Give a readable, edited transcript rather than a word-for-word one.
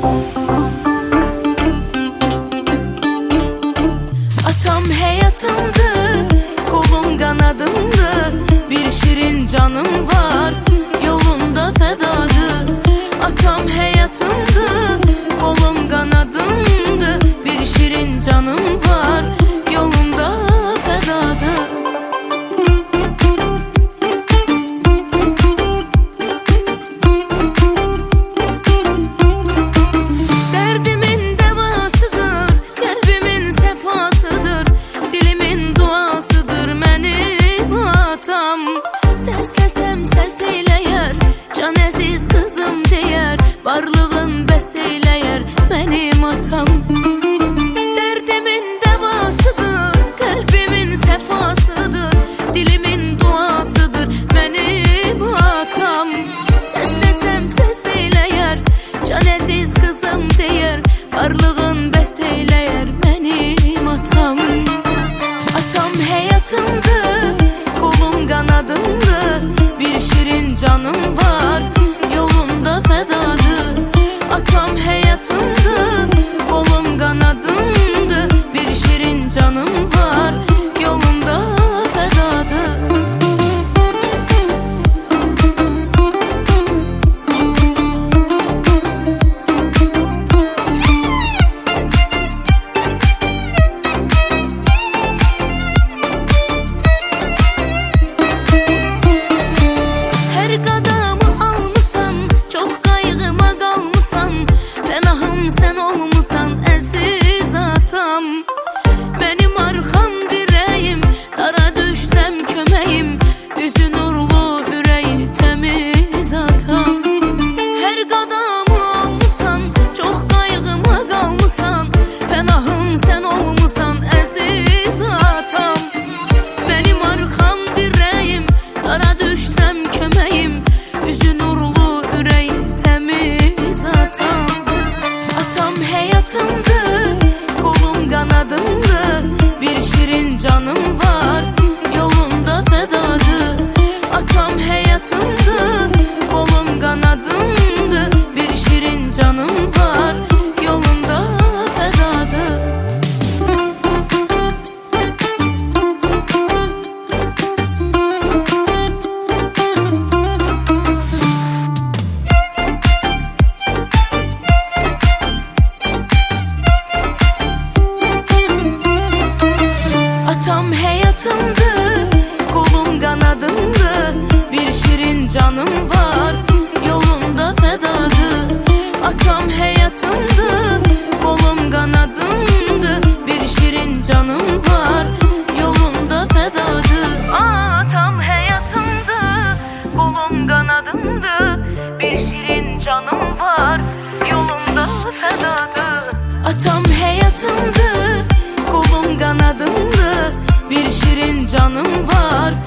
Atam hayatımdı, kolum kanadımdı, bir şirin canım var, yolunda fedadı. Atam hayatımdı, kolum kanadımdı, bir şirin canım var, yolunda fedadı. Derdimin devasıdır, kalbimin sefasıdır, dilimin duasıdır benim atam. Seslesem ses eyleyer, can aziz kızım diyer, varlığın bes eyleyer benim atam. Derdimin devasıdır, kalbimin sefasıdır, dilimin duasıdır benim atam. Seslesem ses eyleyer, can aziz kızım diyer, varlığın bes eyleyer benim atam. Atam hayatımdı, kolum kanadımdı, bir şirin canım var, yolunda fedadı. Atam hayatımdı, kolum kanadımdı, bir şirin canım var, yolunda fedadı. Her qadamı almısan, çok kaygıma kalmısan, penahım sen olmusan aziz atam. Benim arkam direğim, dara düşsem kömeğim, yüzü nurlu yüreği temiz atam. Her qadamı almısan, çok kaygıma kalmısan, penahım sen olmusan aziz atam. Benim arkam direğim, dara düşsem kömeğim, yüzü nurlu yüreği temiz atam. Atam hayatımdı, kolum kanadımdı, bir şirin canım var, yolunda fedadı. Atam hayatımdı, kolum kanadımdı, bir şirin canım var, yolunda fedadı. Atam hayatımdı, kolum kanadımdı, bir şirin canım var, yolunda fedadı. Atam hayatımdı, kolum kanadımdı, bir şirin canım var, yolunda fedadı. Atam hayatımdı, kolum kanadımdı, bir şirin canım var, yolunda fedadı. Atam hayatımdı, kolum kanadımdı, bir şirin canım var,